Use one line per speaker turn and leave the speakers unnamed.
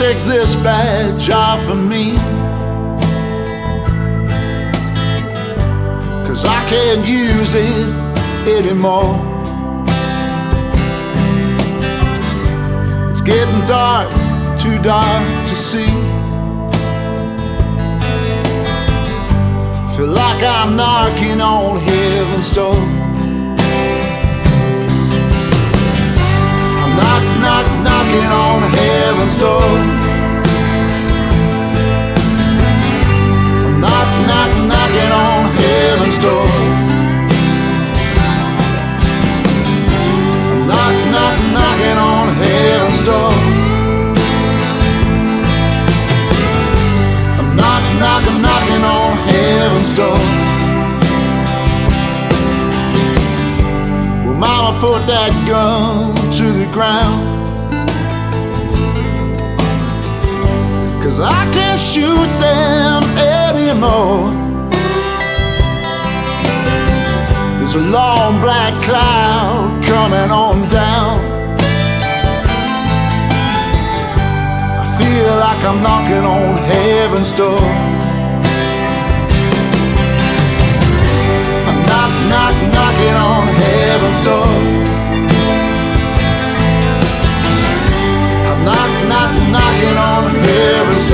take this badge off of me, 'cause I can't use it anymore. It's getting dark, too dark to see. Feel like I'm knocking on heaven's door. I'm knocking on heaven's door. I'm knocking on heaven's door. I'm knocking on heaven's door. I'm knocking on heaven's door. Well, Mama put that gun to the ground, 'cause I can't shoot them anymore. There's a long black cloud coming on down. I feel like I'm knocking on heaven's door. I'm knocking on heaven's door. I'm knocking on heaven's door.